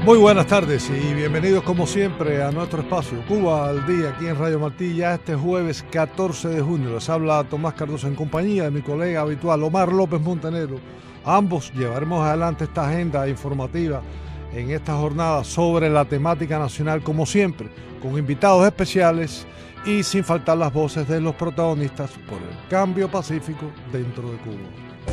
Muy buenas tardes y bienvenidos como siempre a nuestro espacio Cuba al Día aquí en Radio Martí, ya este jueves 14 de junio. Les habla Tomás Cardoso en compañía de mi colega habitual Omar López Montenegro. Ambos llevaremos adelante esta agenda informativa en esta jornada sobre la temática nacional como siempre, con invitados especiales y sin faltar las voces de los protagonistas por el cambio pacífico dentro de Cuba.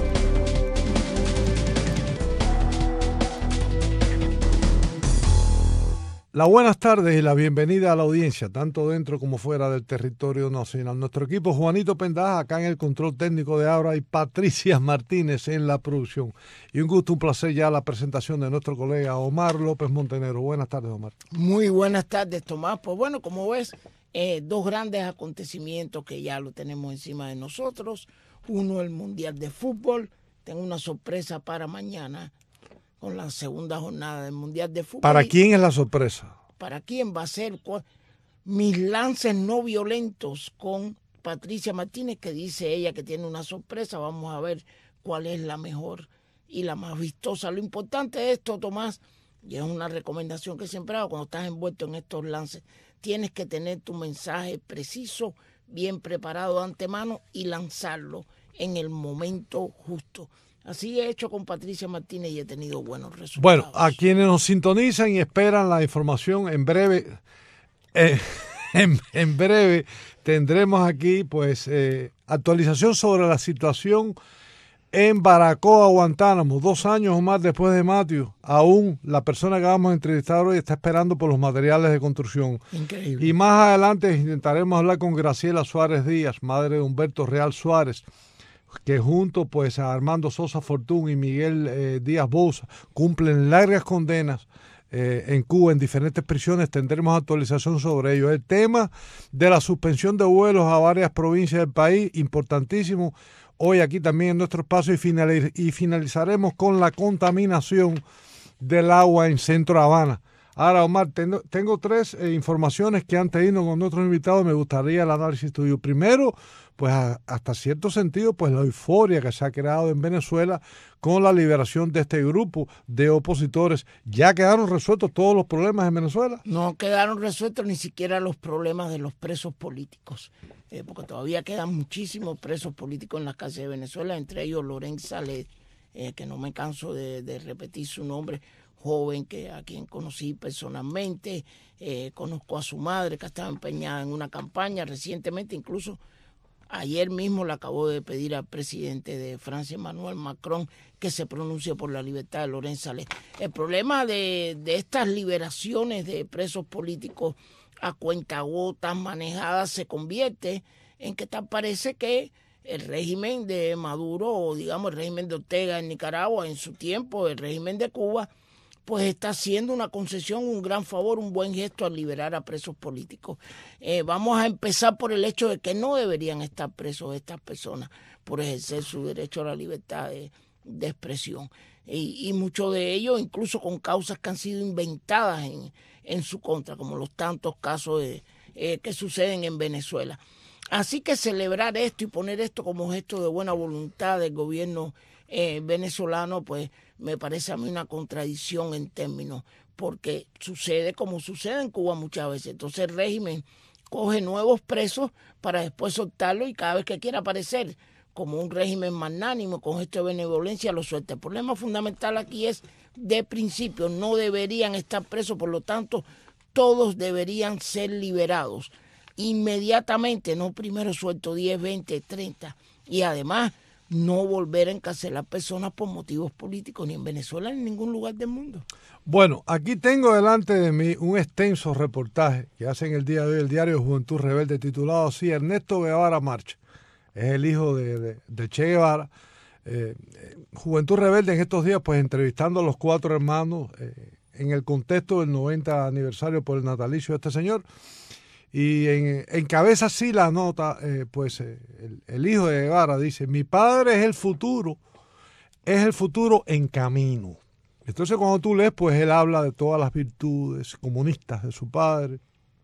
Las buenas tardes y la bienvenida a la audiencia, tanto dentro como fuera del territorio nacional. Nuestro equipo, Juanito Pendaja, acá en el control técnico de ahora, y Patricia Martínez en la producción. Y un gusto, un placer ya la presentación de nuestro colega Omar López Montenegro. Buenas tardes, Omar. Muy buenas tardes, Tomás. Pues bueno, como ves, dos grandes acontecimientos que ya lo tenemos encima de nosotros. Uno, el Mundial de Fútbol. Tengo una sorpresa para mañana, con la segunda jornada del Mundial de Fútbol. ¿Para quién es la sorpresa? ¿Para quién va a ser? Mis lances no violentos con Patricia Martínez, que dice ella que tiene una sorpresa. Vamos a ver cuál es la mejor y la más vistosa. Lo importante de esto, Tomás, y es una recomendación que siempre hago cuando estás envuelto en estos lances, tienes que tener tu mensaje preciso, bien preparado de antemano y lanzarlo en el momento justo. Así he hecho con Patricia Martínez y he tenido buenos resultados. Bueno, a quienes nos sintonizan y esperan la información, en breve, en breve tendremos aquí pues actualización sobre la situación en Baracoa, Guantánamo. 2 años o más después de Matthew, aún la persona que vamos a entrevistar hoy está esperando por los materiales de construcción. Increíble. Y más adelante intentaremos hablar con Graciela Suárez Díaz, madre de Humberto Real Suárez, que junto pues a Armando Sosa Fortún y Miguel Díaz Bouza cumplen largas condenas en Cuba en diferentes prisiones. Tendremos actualización sobre ello. El tema de la suspensión de vuelos a varias provincias del país, importantísimo hoy aquí también en nuestro espacio, y finalizaremos con la contaminación del agua en Centro Habana. Ahora, Omar, tengo 3 informaciones que han tenido con nuestros invitados. Me gustaría el análisis tuyo. Primero, pues hasta cierto sentido, pues la euforia que se ha creado en Venezuela con la liberación de este grupo de opositores. ¿Ya quedaron resueltos todos los problemas en Venezuela? No quedaron resueltos ni siquiera los problemas de los presos políticos, porque todavía quedan muchísimos presos políticos en las cárceles de Venezuela, entre ellos Lorenz Saleh, que no me canso de repetir su nombre, joven a quien conocí personalmente. Conozco a su madre, que estaba empeñada en una campaña recientemente, incluso ayer mismo le acabó de pedir al presidente de Francia, Emmanuel Macron, que se pronuncie por la libertad de Lorenz Saleh. El problema de estas liberaciones de presos políticos a cuentagotas manejadas se convierte en que tal parece que el régimen de Maduro, o digamos el régimen de Ortega en Nicaragua, en su tiempo el régimen de Cuba, pues está haciendo una concesión, un gran favor, un buen gesto al liberar a presos políticos. Vamos a empezar por el hecho de que no deberían estar presos estas personas por ejercer su derecho a la libertad de expresión. Y muchos de ellos, incluso con causas que han sido inventadas en su contra, como los tantos casos que suceden en Venezuela. Así que celebrar esto y poner esto como gesto de buena voluntad del gobierno venezolano, pues me parece a mí una contradicción en términos, porque sucede como sucede en Cuba muchas veces. Entonces el régimen coge nuevos presos para después soltarlos, y cada vez que quiera aparecer como un régimen magnánimo con gesto de benevolencia lo suelta. El problema fundamental aquí es, de principio, no deberían estar presos, por lo tanto todos deberían ser liberados inmediatamente, no primero suelto 10, 20, 30, y además no volver a encarcelar personas por motivos políticos, ni en Venezuela ni en ningún lugar del mundo. Bueno, aquí tengo delante de mí un extenso reportaje que hace en el día de hoy el diario Juventud Rebelde, titulado así: Ernesto Guevara marcha. Es el hijo de Che Guevara. Juventud Rebelde en estos días pues entrevistando a los 4 hermanos en el contexto del 90 aniversario por el natalicio de este señor. Y encabeza así la nota, el hijo de Guevara dice: mi padre es el futuro en camino. Entonces cuando tú lees, pues él habla de todas las virtudes comunistas de su padre,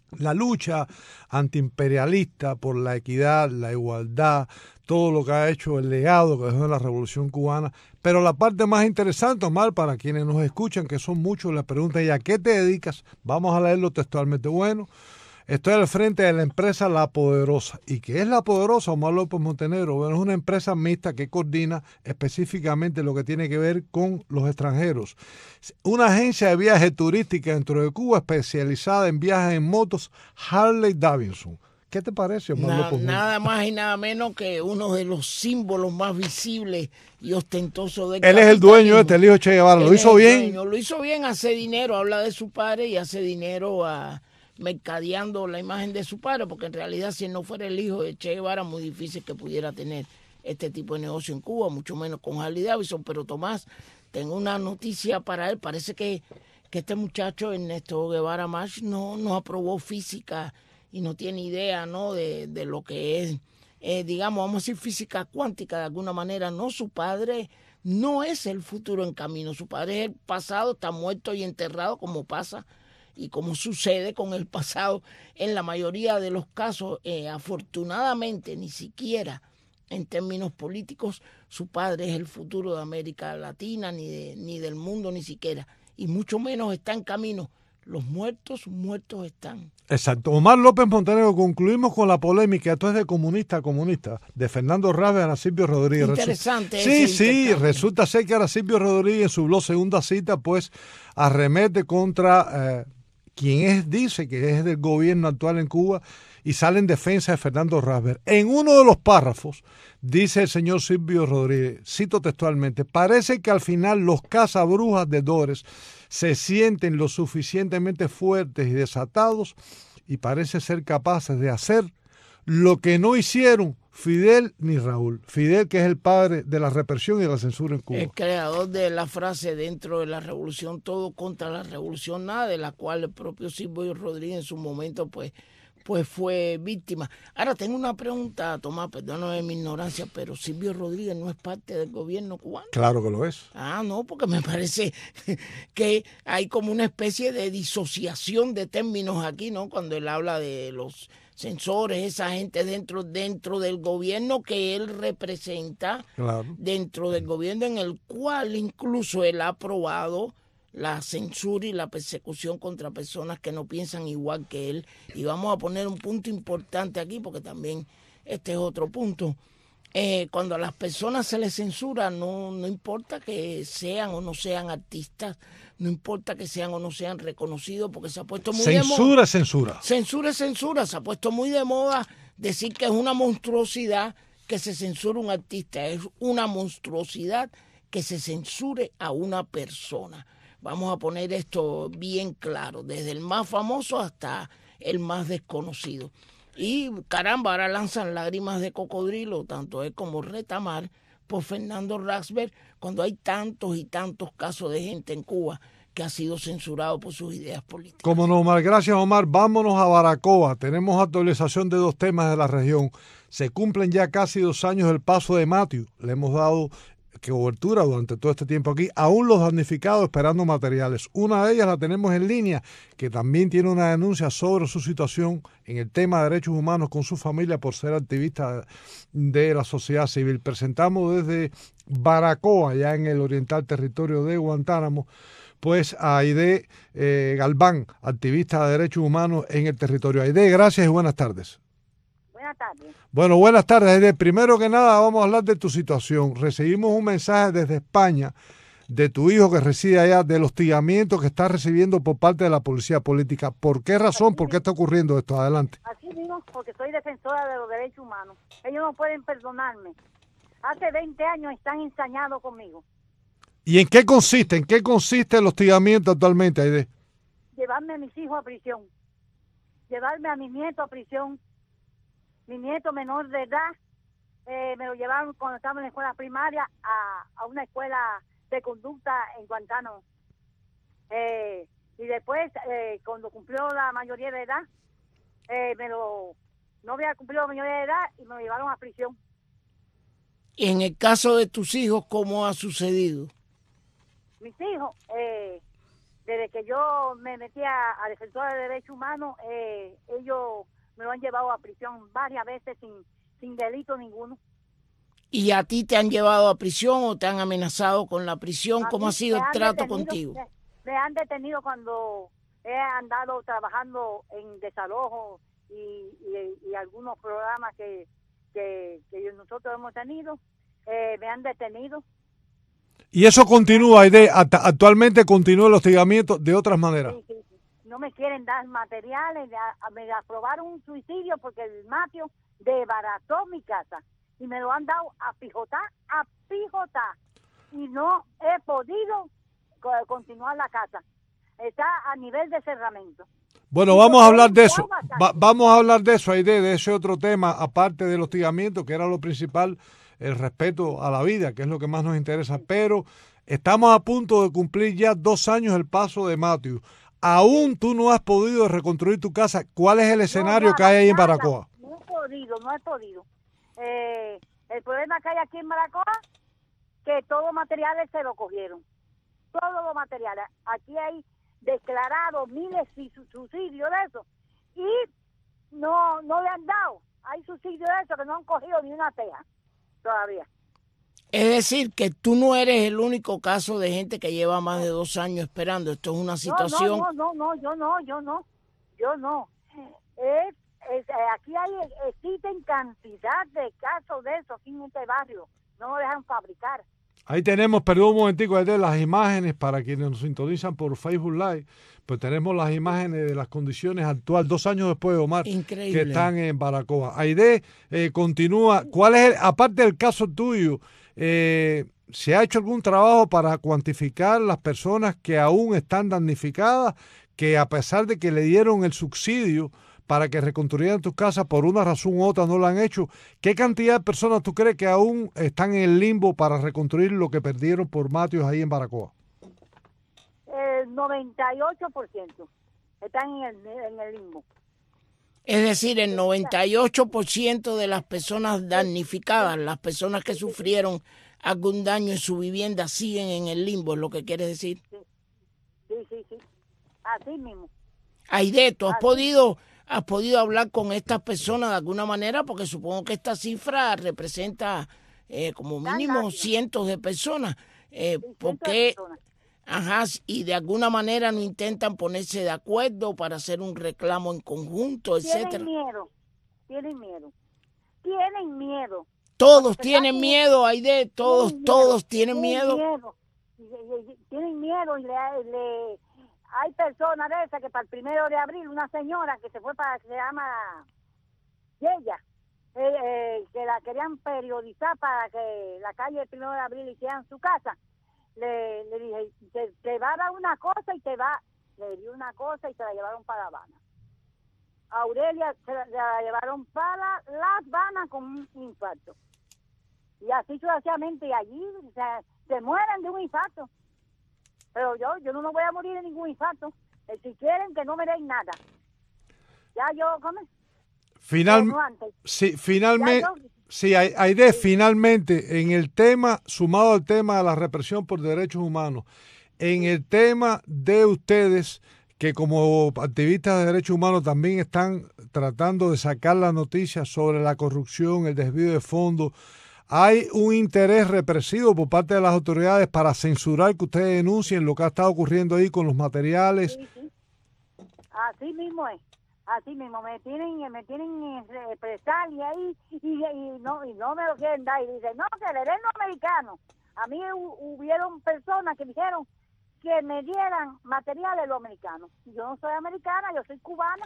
La lucha antiimperialista por la equidad, la igualdad, todo lo que ha hecho, el legado que dejó la Revolución Cubana. Pero la parte más interesante, Omar, para quienes nos escuchan, que son muchos, les preguntan, ¿y a qué te dedicas? Vamos a leerlo textualmente. Bueno, estoy al frente de la empresa La Poderosa. ¿Y qué es La Poderosa, Omar López Montenegro? Bueno, es una empresa mixta que coordina específicamente lo que tiene que ver con los extranjeros. Una agencia de viajes turísticas dentro de Cuba especializada en viajes en motos Harley Davidson. ¿Qué te parece, Omar López Montenegro? Nada más y nada menos que uno de los símbolos más visibles y ostentosos del Él es el dueño el hijo Che Guevara. ¿Lo hizo bien? Lo hizo bien, hace dinero, habla de su padre y hace dinero mercadeando la imagen de su padre, porque en realidad si no fuera el hijo de Che Guevara, muy difícil que pudiera tener este tipo de negocio en Cuba, mucho menos con Harley Davidson. Pero Tomás, tengo una noticia para él. Parece que este muchacho Ernesto Guevara March no aprobó física y no tiene idea, ¿no?, de lo que es, digamos, vamos a decir física cuántica de alguna manera. No, su padre no es el futuro en camino, su padre es el pasado, está muerto y enterrado, como pasa y como sucede con el pasado en la mayoría de los casos. Afortunadamente, ni siquiera en términos políticos, su padre es el futuro de América Latina, ni del mundo, ni siquiera, y mucho menos está en camino. Los muertos están. Exacto. Omar López Montenegro, concluimos con la polémica, esto es de comunista a comunista, de Fernando Rasber a Silvio Rodríguez. Interesante. Sí, resulta ser que ahora Silvio Rodríguez en su blog Segunda Cita, pues arremete contra quien dice que es del gobierno actual en Cuba y sale en defensa de Fernando Rasber. En uno de los párrafos dice el señor Silvio Rodríguez, cito textualmente, parece que al final los cazabrujas de Dores se sienten lo suficientemente fuertes y desatados y parece ser capaces de hacer lo que no hicieron Fidel ni Raúl. Fidel, que es el padre de la represión y de la censura en Cuba. El creador de la frase dentro de la revolución, todo contra la revolución, nada, de la cual el propio Silvio Rodríguez en su momento pues fue víctima. Ahora tengo una pregunta, Tomás, perdóname mi ignorancia, pero Silvio Rodríguez no es parte del gobierno cubano. Claro que lo es. No, porque me parece que hay como una especie de disociación de términos aquí, ¿no? Cuando él habla de los censores, esa gente dentro del gobierno que él representa, claro, dentro del gobierno en el cual incluso él ha aprobado la censura y la persecución contra personas que no piensan igual que él. Y vamos a poner un punto importante aquí, porque también este es otro punto. Cuando a las personas se les censura, no importa que sean o no sean artistas, no importa que sean o no sean reconocidos, porque se ha puesto muy de moda. Censura. Se ha puesto muy de moda decir que es una monstruosidad que se censure un artista, es una monstruosidad que se censure a una persona. Vamos a poner esto bien claro, desde el más famoso hasta el más desconocido. Y caramba, ahora lanzan lágrimas de cocodrilo, tanto él como Retamar, por Fernando Rasber, cuando hay tantos y tantos casos de gente en Cuba que ha sido censurado por sus ideas políticas. Como no, Omar. Gracias, Omar. Vámonos a Baracoa. Tenemos actualización de 2 temas de la región. Se cumplen ya casi 2 años del paso de Matthew. Le hemos dado cobertura durante todo este tiempo aquí, aún los damnificados esperando materiales. Una de ellas la tenemos en línea, que también tiene una denuncia sobre su situación en el tema de derechos humanos con su familia por ser activista de la sociedad civil. Presentamos desde Baracoa, ya en el oriental territorio de Guantánamo, pues a Aide Galván, activista de derechos humanos en el territorio. Aide, gracias y buenas tardes. Buenas tardes. Bueno, buenas tardes. Aide, primero que nada vamos a hablar de tu situación. Recibimos un mensaje desde España de tu hijo que reside allá, del hostigamiento que está recibiendo por parte de la policía política. ¿Por qué razón? ¿Por qué está ocurriendo esto? Adelante. Así mismo, porque soy defensora de los derechos humanos. Ellos no pueden perdonarme. Hace 20 años están ensañados conmigo. ¿Y en qué consiste? ¿En qué consiste el hostigamiento actualmente, Aide? Llevarme a mis hijos a prisión. Llevarme a mis nietos a prisión. Mi nieto menor de edad me lo llevaron cuando estaba en la escuela primaria a una escuela de conducta en Guantánamo. Y después, cuando cumplió la mayoría de edad, no había cumplido la mayoría de edad y me lo llevaron a prisión. Y en el caso de tus hijos, ¿cómo ha sucedido? Mis hijos, Desde que yo me metí a Defensora de Derechos Humanos, ellos me lo han llevado a prisión varias veces sin delito ninguno. ¿Y a ti te han llevado a prisión o te han amenazado con la prisión? ¿Cómo ha sido el trato contigo? Me han detenido cuando he andado trabajando en desalojo y algunos programas que nosotros hemos tenido. Me han detenido. Y eso continúa, Aide, actualmente continúa el hostigamiento de otras maneras. Sí. No me quieren dar materiales, me aprobaron un suicidio porque el Mateo desbarató mi casa y me lo han dado a pijotar, y no he podido continuar la casa. Está a nivel de cerramiento. Bueno, vamos a hablar de eso. Vamos a hablar de eso, Aide, de ese otro tema, aparte del hostigamiento, que era lo principal, el respeto a la vida, que es lo que más nos interesa. Pero estamos a punto de cumplir ya 2 años el paso de Matthew. Aún tú no has podido reconstruir tu casa. ¿Cuál es el escenario que hay ahí en Baracoa? No he podido. El problema que hay aquí en Baracoa, que todos los materiales se lo cogieron. Todos los materiales. Aquí hay declarados miles de subsidios de eso. Y no le han dado. Hay subsidios de eso que no han cogido ni una teja todavía. Es decir, que tú no eres el único caso de gente que lleva más de 2 años esperando. Esto es una situación... No, yo no. Aquí existen cantidad de casos de eso aquí en este barrio. No lo dejan fabricar. Ahí tenemos, perdón un momentico, de las imágenes para quienes nos sintonizan por Facebook Live. Pues tenemos las imágenes de las condiciones actuales, 2 años después de Omar, increíble, que están en Baracoa. Aide, continúa. ¿Cuál es, aparte del caso tuyo, se ha hecho algún trabajo para cuantificar las personas que aún están damnificadas, que a pesar de que le dieron el subsidio para que reconstruyeran tus casas, por una razón u otra no lo han hecho? ¿Qué cantidad de personas tú crees que aún están en el limbo para reconstruir lo que perdieron por Matthews ahí en Baracoa? El 98% están en el limbo. Es decir, el 98% de las personas damnificadas, las personas que sufrieron algún daño en su vivienda, siguen en el limbo, es lo que quieres decir. Sí. Así mismo. Aide, ¿tú has podido hablar con estas personas de alguna manera? Porque supongo que esta cifra representa como mínimo cientos de personas. ¿Por qué? Ajá, y de alguna manera no intentan ponerse de acuerdo para hacer un reclamo en conjunto, etcétera. Tienen miedo. Todos tienen miedo, Aide, todos tienen miedo. Tienen miedo y hay personas de esas que para el 1 de abril, una señora que se fue se llama Yeya, que la querían periodizar para que la calle del 1 de abril hicieran su casa. Le dije, te va a dar una cosa le dio una cosa y se la llevaron para La Habana. A Aurelia se la llevaron para La Habana con un infarto. Y así sucesivamente, y allí se mueren de un infarto. Pero yo no me voy a morir de ningún infarto. Si quieren, que no me den nada. Ya yo, ¿cómo? Finalmente, en el tema, sumado al tema de la represión por derechos humanos, en el tema de ustedes, que como activistas de derechos humanos también están tratando de sacar la noticia sobre la corrupción, el desvío de fondos, ¿hay un interés represivo por parte de las autoridades para censurar que ustedes denuncien lo que ha estado ocurriendo ahí con los materiales? Sí. Así mismo es. Así mismo, me tienen represalia ahí y no me lo quieren dar. Y dicen, no, que le den los americanos. A mí hubieron personas que dijeron que me dieran materiales los americanos. Yo no soy americana, yo soy cubana.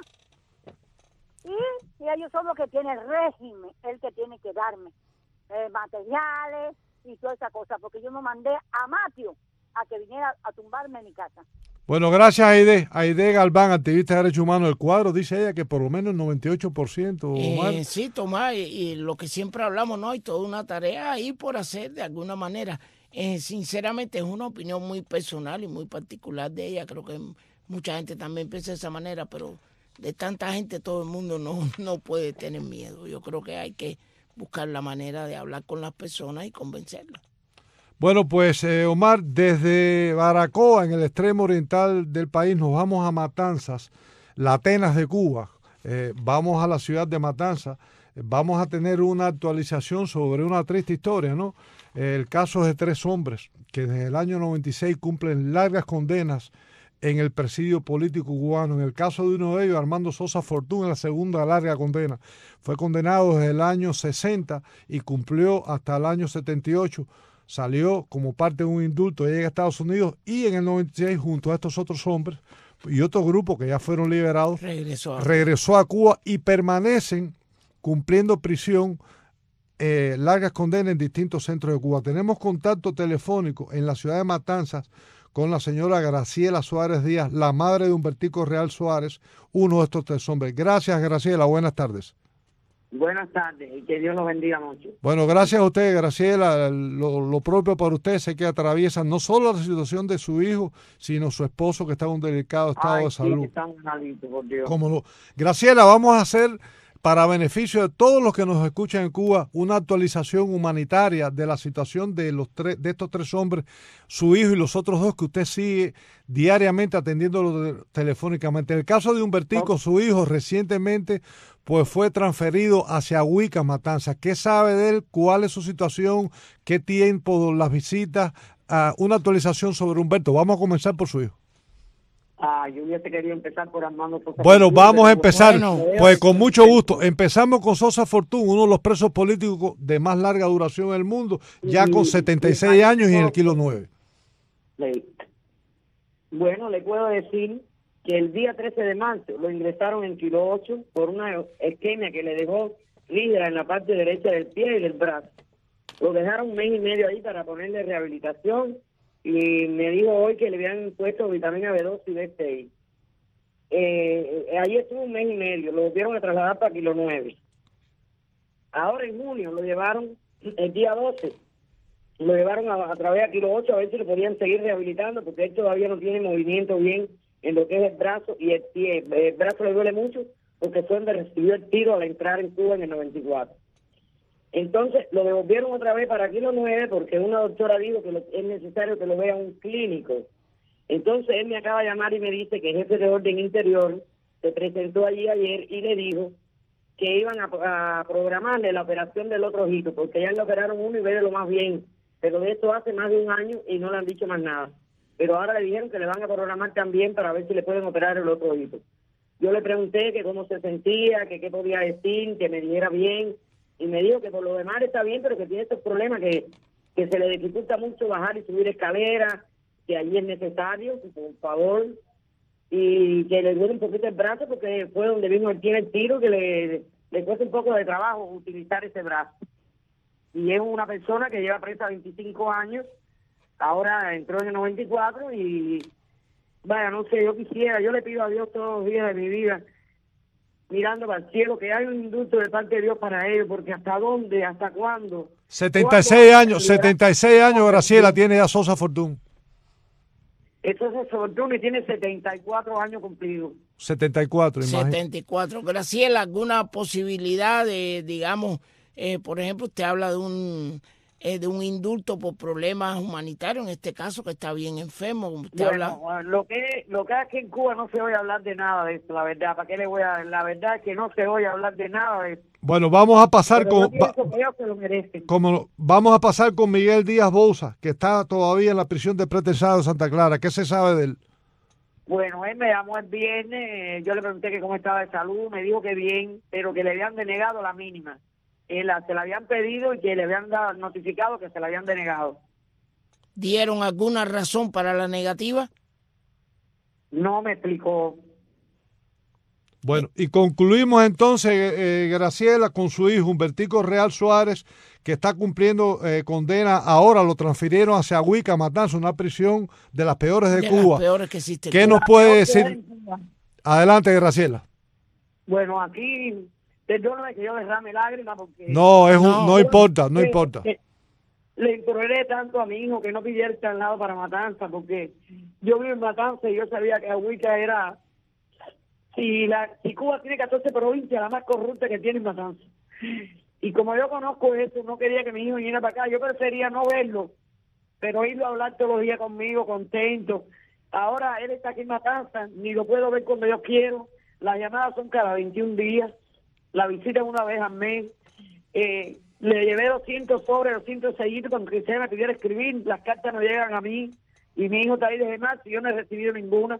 Y ellos son los que tienen el régimen, el que tiene que darme materiales y toda esa cosa, porque yo no mandé a Matthew a que viniera a tumbarme mi casa. Bueno, gracias Aide Galván, activista de derechos humanos del Cuadro. Dice ella que por lo menos el 98%. Sí, Tomás, y lo que siempre hablamos, ¿no? Hay toda una tarea ahí por hacer de alguna manera. Sinceramente es una opinión muy personal y muy particular de ella. Creo que mucha gente también piensa de esa manera, pero de tanta gente todo el mundo no puede tener miedo. Yo creo que hay que buscar la manera de hablar con las personas y convencerlas. Bueno, pues Omar, desde Baracoa, en el extremo oriental del país, nos vamos a Matanzas, la Atenas de Cuba. Vamos a la ciudad de Matanzas. Vamos a tener una actualización sobre una triste historia, ¿no? El caso de 3 hombres que desde el año 96 cumplen largas condenas en el presidio político cubano. En el caso de uno de ellos, Armando Sosa Fortún, en la segunda larga condena. Fue condenado desde el año 60 y cumplió hasta el año 78. Salió como parte de un indulto, llega a Estados Unidos y en el 96, junto a estos otros hombres y otro grupo que ya fueron liberados, regresó a Cuba y permanecen cumpliendo prisión, largas condenas en distintos centros de Cuba. Tenemos contacto telefónico en la ciudad de Matanzas con la señora Graciela Suárez Díaz, la madre de Humbertico Real Suárez, uno de estos 3 hombres. Gracias, Graciela, buenas tardes. Buenas tardes y que Dios los bendiga mucho. Bueno, gracias a usted, Graciela. Lo propio para usted, sé que atraviesa no solo la situación de su hijo, sino su esposo que está en un delicado estado de salud. Sí, está malito, por Dios. ¿Cómo no? Graciela, vamos a hacer, para beneficio de todos los que nos escuchan en Cuba, una actualización humanitaria de la situación de estos 3 hombres, su hijo y los otros 2 que usted sigue diariamente atendiéndolo telefónicamente. En el caso de Humbertico, su hijo recientemente pues fue transferido hacia Huica, Matanzas. ¿Qué sabe de él? ¿Cuál es su situación? ¿Qué tiempo las visitas? Una actualización sobre Humberto. Vamos a comenzar por su hijo. Yo hubiese querido empezar por Armando Sosa. Bueno, vamos a empezar, pues con mucho gusto. Perfecto. Empezamos con Sosa Fortún, uno de los presos políticos de más larga duración en el mundo, ya con 76 años y en el kilo 9. Bueno, le puedo decir que el día 13 de marzo lo ingresaron en kilo 8 por una isquemia que le dejó rígida en la parte derecha del pie y del brazo. Lo dejaron 1 mes y medio ahí para ponerle rehabilitación y me dijo hoy que le habían puesto vitamina B2 y B6. Ahí estuvo 1 mes y medio, lo volvieron a trasladar para kilo 9. Ahora en junio lo llevaron el día 12, lo llevaron a través a kilo 8 a ver si lo podían seguir rehabilitando porque él todavía no tiene movimiento bien en lo que es el brazo y el pie. El brazo le duele mucho porque fue donde recibió el tiro al entrar en Cuba en el 94. Entonces lo devolvieron otra vez para kilo 9 porque una doctora dijo que es necesario que lo vea un clínico. Entonces él me acaba de llamar y me dice que el jefe de orden interior se presentó allí ayer y le dijo que iban a programarle la operación del otro ojito porque ya le operaron uno y ve de lo más bien, pero de esto hace más de 1 año y no le han dicho más nada. Pero ahora le dijeron que le van a programar también para ver si le pueden operar el otro ojito. Yo le pregunté que cómo se sentía, que qué podía decir, que me dijera bien, y me dijo que por lo demás está bien, pero que tiene estos problemas, que se le dificulta mucho bajar y subir escaleras, que allí es necesario, por favor, y que le duele un poquito el brazo porque fue donde vino él tiene el tiro, que le cuesta un poco de trabajo utilizar ese brazo. Y es una persona que lleva presa 25 años, ahora entró en el 94 y, vaya, no sé, yo le pido a Dios todos los días de mi vida, mirando para el cielo, que hay un indulto de parte de Dios para ellos, porque hasta dónde, hasta cuándo. 76 años, Graciela, tiene ya Sosa Fortún. Sosa Fortún y tiene 74 años cumplidos. 74, imagínate. 74. Graciela, ¿alguna posibilidad de, digamos, por ejemplo, usted habla de un indulto por problemas humanitarios, en este caso que está bien enfermo, como usted habla? Lo que es que en Cuba no se oye hablar de nada de esto, la verdad. ¿Para qué le voy a? La verdad es que no se oye hablar de nada de esto. Bueno, vamos a pasar vamos a pasar con Miguel Díaz Bouza, que está todavía en la prisión de Pretensado de Santa Clara. ¿Qué se sabe de él? Bueno, él me llamó el viernes, yo le pregunté que cómo estaba de salud, me dijo que bien, pero que le habían denegado la mínima. Se la habían pedido y que le habían notificado que se la habían denegado. ¿Dieron alguna razón para la negativa? No me explicó. Bueno, y concluimos entonces, Graciela, con su hijo Humbertico Real Suárez, que está cumpliendo condena. Ahora lo transfirieron hacia Huica, Matanzas, una prisión de las peores de Cuba. Las peores que existe. ¿Qué nos puede decir? Adelante, Graciela. Bueno, aquí, perdóname que yo derrame lágrimas porque... No importa. Le imploré tanto a mi hijo que no pidiera el traslado para Matanzas, porque yo vivo en Matanzas y yo sabía que Huica era... Si Cuba tiene 14 provincias, la más corrupta que tiene es Matanzas. Y como yo conozco eso, no quería que mi hijo viniera para acá. Yo prefería no verlo, pero irlo a hablar todos los días conmigo, contento. Ahora él está aquí en Matanzas, ni lo puedo ver cuando yo quiero. Las llamadas son cada 21 días, la visita es una vez al mes. Le llevé 200 sobres, 200 sellitos cuando quisiera me pidiera escribir, las cartas no llegan a mí, y mi hijo está ahí desde marzo y yo no he recibido ninguna.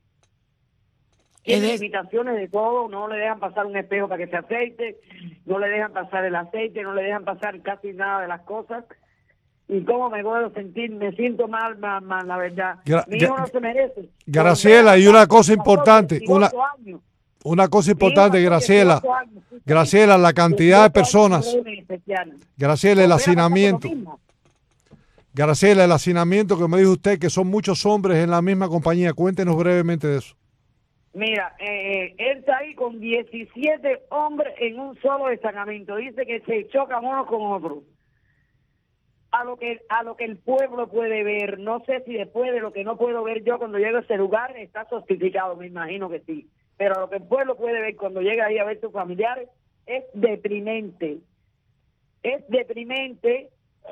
Tiene limitaciones de todo, no le dejan pasar un espejo para que se aceite, no le dejan pasar el aceite, no le dejan pasar casi nada de las cosas. Y cómo me puedo sentir, me siento mal, la verdad. Mi hijo no se merece. Graciela, y una cosa importante, una cosa importante, Graciela. Graciela, la cantidad de personas. Graciela, el hacinamiento. Graciela, el hacinamiento que me dijo usted, que son muchos hombres en la misma compañía. Cuéntenos brevemente de eso. Mira, él está ahí con 17 hombres en un solo destacamento. Dice que se chocan unos con otros. A lo que el pueblo puede ver, no sé si después de lo que no puedo ver yo cuando llego a ese lugar está justificado, me imagino que sí. Pero a lo que el pueblo puede ver cuando llega ahí a ver sus familiares es deprimente. Es deprimente.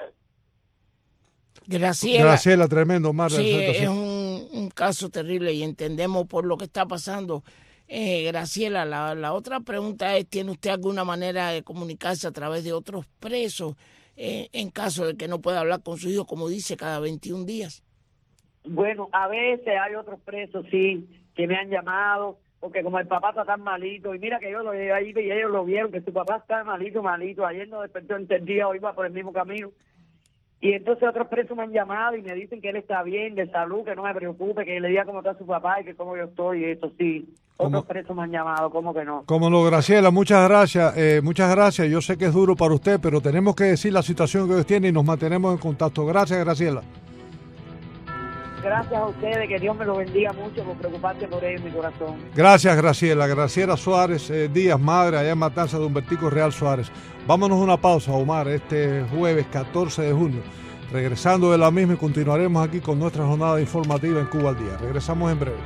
Graciela, tremendo, Omar. Sí, es un caso terrible y entendemos por lo que está pasando. Graciela, la otra pregunta es, ¿tiene usted alguna manera de comunicarse a través de otros presos en caso de que no pueda hablar con su hijo, como dice, cada 21 días? Bueno, a veces hay otros presos, sí, que me han llamado, porque como el papá está tan malito, y mira que yo lo llevé ahí y ellos lo vieron, que su papá está malito, ayer no despertó en el día, hoy va por el mismo camino. Y entonces otros presos me han llamado y me dicen que él está bien, de salud, que no me preocupe, que le diga cómo está su papá y que cómo yo estoy, y eso sí. Otros presos me han llamado, ¿cómo que no? Como no, Graciela, muchas gracias. Muchas gracias. Yo sé que es duro para usted, pero tenemos que decir la situación que ellos tienen y nos mantenemos en contacto. Gracias, Graciela. Gracias a ustedes, que Dios me lo bendiga mucho por preocuparse por ellos, mi corazón. Gracias, Graciela. Graciela Suárez Díaz, madre allá en Matanzas de Humbertico Real Suárez. Vámonos a una pausa, Omar, este jueves 14 de junio. Regresando de la misma y continuaremos aquí con nuestra jornada informativa en Cuba al Día. Regresamos en breve.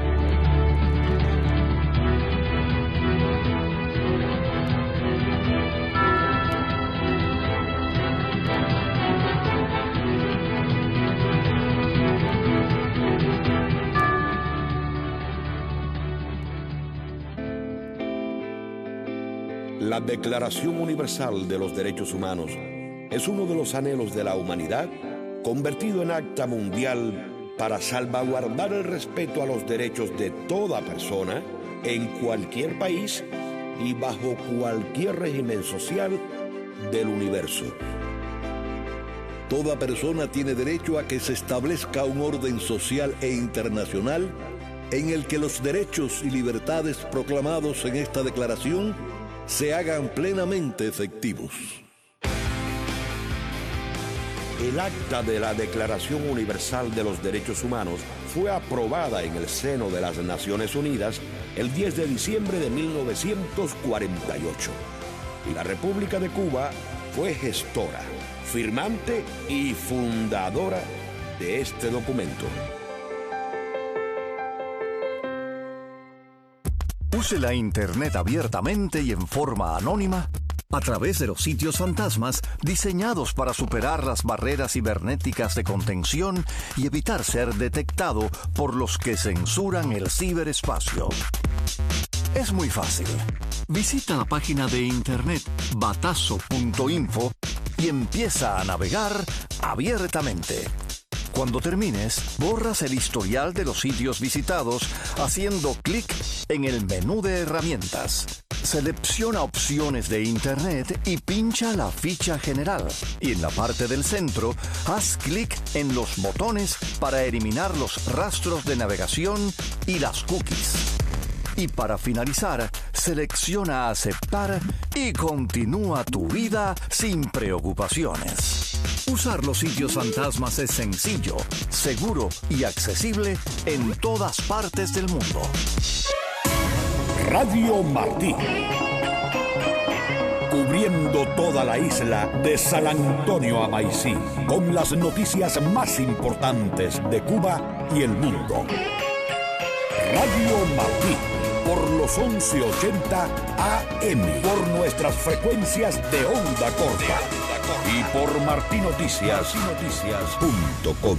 La Declaración Universal de los Derechos Humanos es uno de los anhelos de la humanidad convertido en acta mundial para salvaguardar el respeto a los derechos de toda persona en cualquier país y bajo cualquier régimen social del universo. Toda persona tiene derecho a que se establezca un orden social e internacional en el que los derechos y libertades proclamados en esta declaración se hagan plenamente efectivos. El acta de la Declaración Universal de los Derechos Humanos fue aprobada en el seno de las Naciones Unidas el 10 de diciembre de 1948 y la República de Cuba fue gestora, firmante y fundadora de este documento. Use la Internet abiertamente y en forma anónima a través de los sitios fantasmas diseñados para superar las barreras cibernéticas de contención y evitar ser detectado por los que censuran el ciberespacio. Es muy fácil. Visita la página de internet batazo.info y empieza a navegar abiertamente. Cuando termines, borras el historial de los sitios visitados haciendo clic en el menú de herramientas. Selecciona opciones de Internet y pincha la ficha general. Y en la parte del centro, haz clic en los botones para eliminar los rastros de navegación y las cookies. Y para finalizar, selecciona aceptar y continúa tu vida sin preocupaciones. Usar los sitios fantasmas es sencillo, seguro y accesible en todas partes del mundo. Radio Martí, cubriendo toda la isla de San Antonio a Maicí, con las noticias más importantes de Cuba y el mundo. Radio Martí, por los 1180 AM, por nuestras frecuencias de onda corta y por martinoticias.com.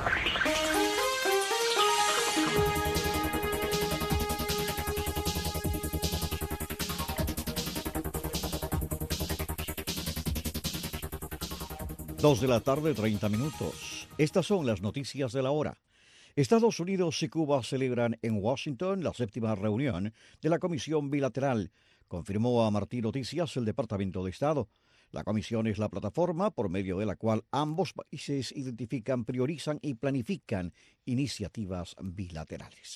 Dos de la tarde, 30 minutos. Estas son las noticias de la hora. Estados Unidos y Cuba celebran en Washington la 7ª reunión de la Comisión Bilateral, confirmó a Martín Noticias el Departamento de Estado. La comisión es la plataforma por medio de la cual ambos países identifican, priorizan y planifican iniciativas bilaterales.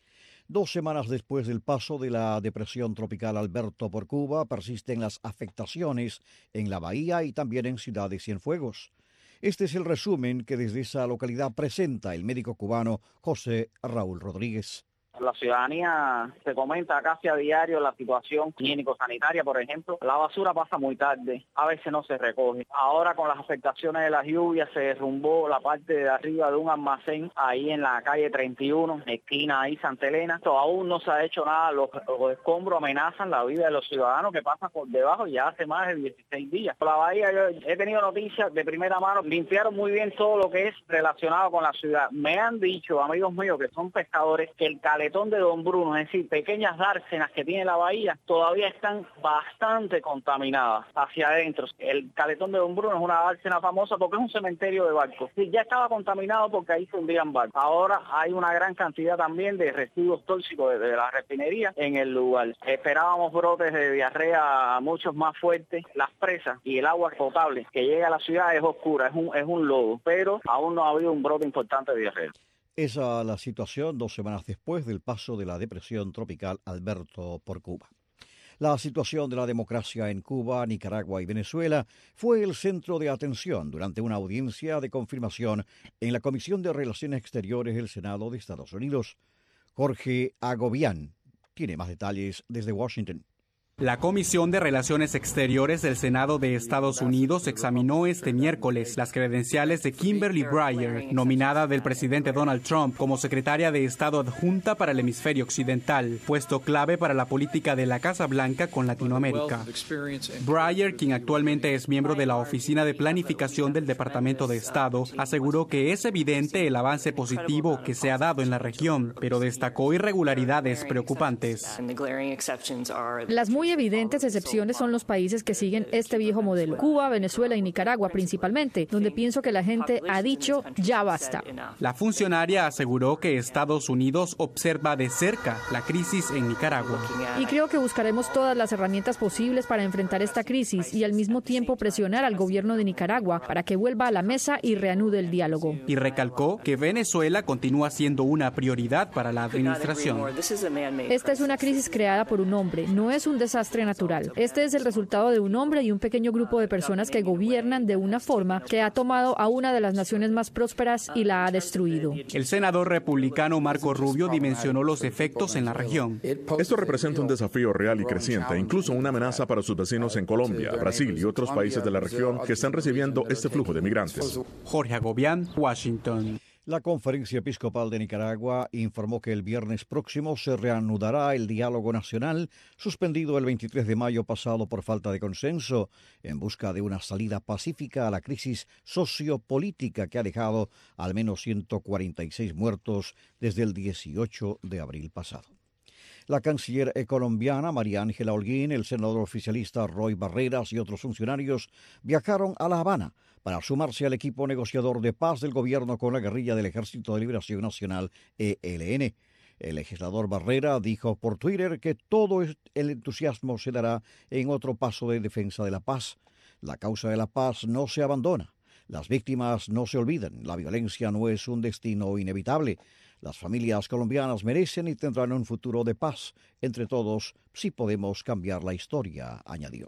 2 semanas después del paso de la depresión tropical Alberto por Cuba, persisten las afectaciones en la bahía y también en Ciudad de Cienfuegos. Este es el resumen que desde esa localidad presenta el médico cubano José Raúl Rodríguez. La ciudadanía se comenta casi a diario la situación higiénico-sanitaria, por ejemplo. La basura pasa muy tarde, a veces no se recoge. Ahora con las afectaciones de las lluvias se derrumbó la parte de arriba de un almacén ahí en la calle 31, esquina ahí Santa Elena. Aún no se ha hecho nada, los escombros amenazan la vida de los ciudadanos que pasan por debajo ya hace más de 16 días. La bahía, yo he tenido noticias de primera mano, limpiaron muy bien todo lo que es relacionado con la ciudad. Me han dicho amigos míos que son pescadores que el caletón de Don Bruno, es decir, pequeñas dársenas que tiene la bahía, todavía están bastante contaminadas hacia adentro. El caletón de Don Bruno es una dársena famosa porque es un cementerio de barcos. Sí, ya estaba contaminado porque ahí se hundían barcos. Ahora hay una gran cantidad también de residuos tóxicos de la refinería en el lugar. Esperábamos brotes de diarrea muchos más fuertes. Las presas y el agua potable que llega a la ciudad es oscura, es un lodo, pero aún no ha habido un brote importante de diarrea. Esa es la situación 2 semanas después del paso de la depresión tropical Alberto por Cuba. La situación de la democracia en Cuba, Nicaragua y Venezuela fue el centro de atención durante una audiencia de confirmación en la Comisión de Relaciones Exteriores del Senado de Estados Unidos. Jorge Agobián tiene más detalles desde Washington. La Comisión de Relaciones Exteriores del Senado de Estados Unidos examinó este miércoles las credenciales de Kimberly Breyer, nominada del presidente Donald Trump como secretaria de Estado adjunta para el hemisferio occidental, puesto clave para la política de la Casa Blanca con Latinoamérica. Breyer, quien actualmente es miembro de la Oficina de Planificación del Departamento de Estado, aseguró que es evidente el avance positivo que se ha dado en la región, pero destacó irregularidades preocupantes. Las muy evidentes excepciones son los países que siguen este viejo modelo. Cuba, Venezuela y Nicaragua principalmente, donde pienso que la gente ha dicho ya basta. La funcionaria aseguró que Estados Unidos observa de cerca la crisis en Nicaragua. Y creo que buscaremos todas las herramientas posibles para enfrentar esta crisis y al mismo tiempo presionar al gobierno de Nicaragua para que vuelva a la mesa y reanude el diálogo. Y recalcó que Venezuela continúa siendo una prioridad para la administración. Esta es una crisis creada por un hombre, no es un desastre natural. Este es el resultado de un hombre y un pequeño grupo de personas que gobiernan de una forma que ha tomado a una de las naciones más prósperas y la ha destruido. El senador republicano Marco Rubio dimensionó los efectos en la región. Esto representa un desafío real y creciente, incluso una amenaza para sus vecinos en Colombia, Brasil y otros países de la región que están recibiendo este flujo de migrantes. Jorge Agobián, Washington. La Conferencia Episcopal de Nicaragua informó que el viernes próximo se reanudará el diálogo nacional, suspendido el 23 de mayo pasado por falta de consenso, en busca de una salida pacífica a la crisis sociopolítica que ha dejado al menos 146 muertos desde el 18 de abril pasado. La canciller colombiana María Ángela Holguín, el senador oficialista Roy Barreras y otros funcionarios viajaron a La Habana para sumarse al equipo negociador de paz del gobierno con la guerrilla del Ejército de Liberación Nacional, ELN. El legislador Barrera dijo por Twitter que todo el entusiasmo se dará en otro paso de defensa de la paz. La causa de la paz no se abandona. Las víctimas no se olvidan. La violencia no es un destino inevitable. Las familias colombianas merecen y tendrán un futuro de paz. Entre todos, si podemos cambiar la historia, añadió.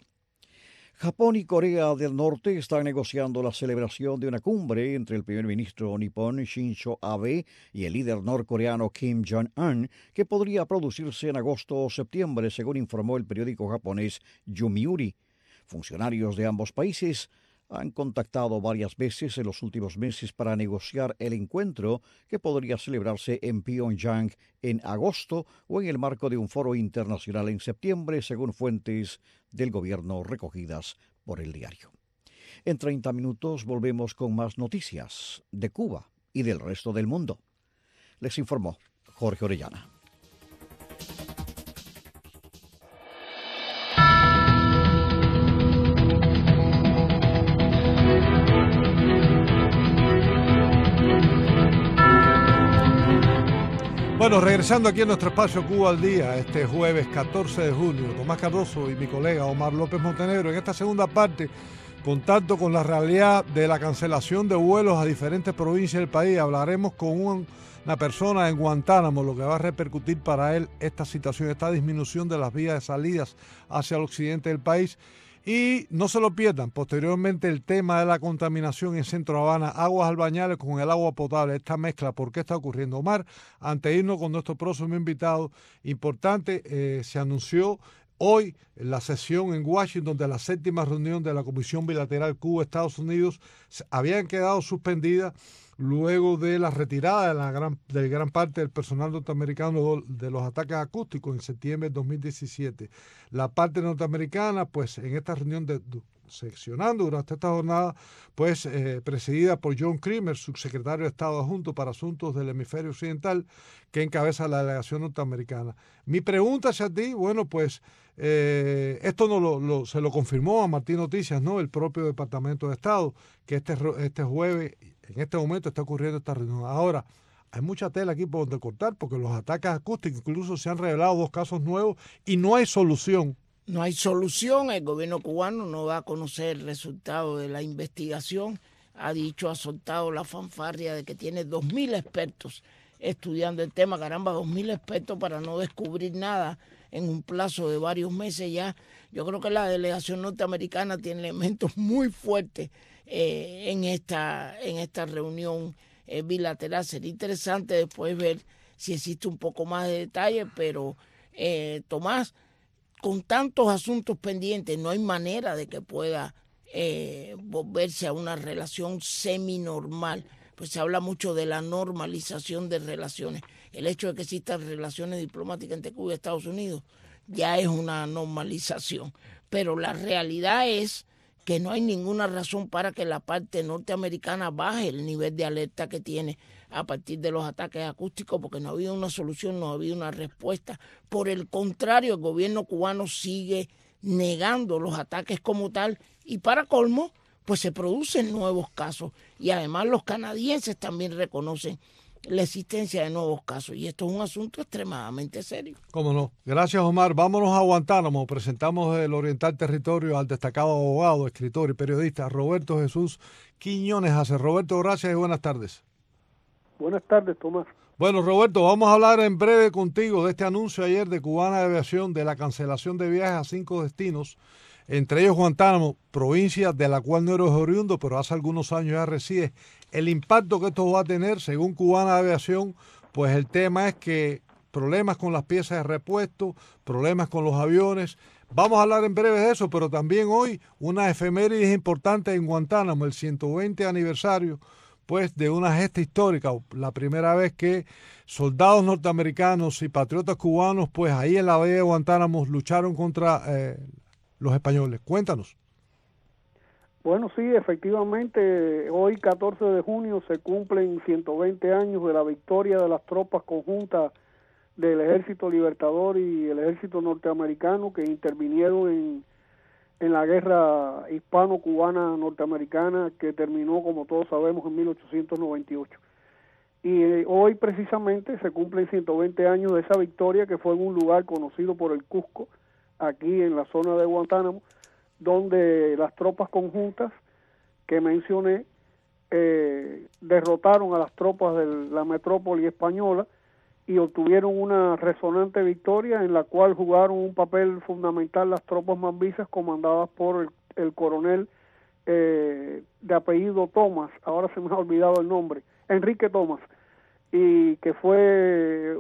Japón y Corea del Norte están negociando la celebración de una cumbre entre el primer ministro nipón Shinzo Abe y el líder norcoreano Kim Jong-un, que podría producirse en agosto o septiembre, según informó el periódico japonés Yomiuri. Funcionarios de ambos países han contactado varias veces en los últimos meses para negociar el encuentro que podría celebrarse en Pyongyang en agosto o en el marco de un foro internacional en septiembre, según fuentes del gobierno recogidas por el diario. En 30 minutos volvemos con más noticias de Cuba y del resto del mundo. Les informó Jorge Orellana. Bueno, regresando aquí a nuestro espacio Cuba al Día, este jueves 14 de junio, Tomás Cardoso y mi colega Omar López Montenegro, en esta segunda parte, contacto con la realidad de la cancelación de vuelos a diferentes provincias del país. Hablaremos con una persona en Guantánamo, lo que va a repercutir para él esta situación, esta disminución de las vías de salidas hacia el occidente del país. Y no se lo pierdan, posteriormente el tema de la contaminación en Centro Habana, aguas albañales con el agua potable, esta mezcla, ¿por qué está ocurriendo? Omar, antes de irnos con nuestro próximo invitado, importante, se anunció hoy la sesión en Washington de la 7ª reunión de la Comisión Bilateral Cuba-Estados Unidos, habían quedado suspendidas luego de la retirada de gran parte del personal norteamericano de los ataques acústicos en septiembre de 2017. La parte norteamericana, pues en esta reunión seccionando durante esta jornada, pues presidida por John Creamer, subsecretario de Estado adjunto para asuntos del hemisferio occidental, que encabeza la delegación norteamericana. Mi pregunta hacia ti, bueno, pues esto se lo confirmó a Martín Noticias, ¿no? El propio Departamento de Estado, que este jueves, en este momento está ocurriendo esta reunión. Ahora, hay mucha tela aquí por donde cortar, porque los ataques acústicos incluso se han revelado 2 casos nuevos y no hay solución. No hay solución, el gobierno cubano no va a conocer el resultado de la investigación. Ha soltado la fanfarria de que tiene 2.000 expertos estudiando el tema. Caramba, 2.000 expertos para no descubrir nada en un plazo de varios meses ya. Yo creo que la delegación norteamericana tiene elementos muy fuertes en esta reunión bilateral. Sería interesante después ver si existe un poco más de detalle, pero Tomás, con tantos asuntos pendientes, no hay manera de que pueda volverse a una relación seminormal. Pues se habla mucho de la normalización de relaciones. El hecho de que existan relaciones diplomáticas entre Cuba y Estados Unidos ya es una normalización. Pero la realidad es que no hay ninguna razón para que la parte norteamericana baje el nivel de alerta que tiene a partir de los ataques acústicos, porque no ha habido una solución, no ha habido una respuesta. Por el contrario, el gobierno cubano sigue negando los ataques como tal y para colmo, pues se producen nuevos casos y además los canadienses también reconocen la existencia de nuevos casos y esto es un asunto extremadamente serio. Cómo no. Gracias, Omar. Vámonos a Guantánamo. Presentamos el Oriental Territorio al destacado abogado, escritor y periodista Roberto Jesús Quiñones Ace. Roberto, gracias y buenas tardes. Buenas tardes, Tomás. Bueno, Roberto, vamos a hablar en breve contigo de este anuncio ayer de Cubana de Aviación de la cancelación de viajes a 5 destinos, entre ellos Guantánamo, provincia de la cual no eres oriundo, pero hace algunos años ya resides. El impacto que esto va a tener, según Cubana de Aviación, pues el tema es que problemas con las piezas de repuesto, problemas con los aviones. Vamos a hablar en breve de eso, pero también hoy una efeméride importante en Guantánamo, el 120 aniversario pues de una gesta histórica, la primera vez que soldados norteamericanos y patriotas cubanos, pues ahí en la bahía de Guantánamo lucharon contra los españoles. Cuéntanos. Bueno, sí, efectivamente, hoy 14 de junio se cumplen 120 años de la victoria de las tropas conjuntas del Ejército Libertador y el Ejército Norteamericano que intervinieron en la guerra hispano-cubana norteamericana que terminó, como todos sabemos, en 1898. Y hoy precisamente se cumplen 120 años de esa victoria que fue en un lugar conocido por el Cusco, aquí en la zona de Guantánamo, donde las tropas conjuntas que mencioné derrotaron a las tropas de la metrópoli española y obtuvieron una resonante victoria en la cual jugaron un papel fundamental las tropas mambisas comandadas por el coronel de apellido Thomas, ahora se me ha olvidado el nombre, Enrique Thomas, y que fue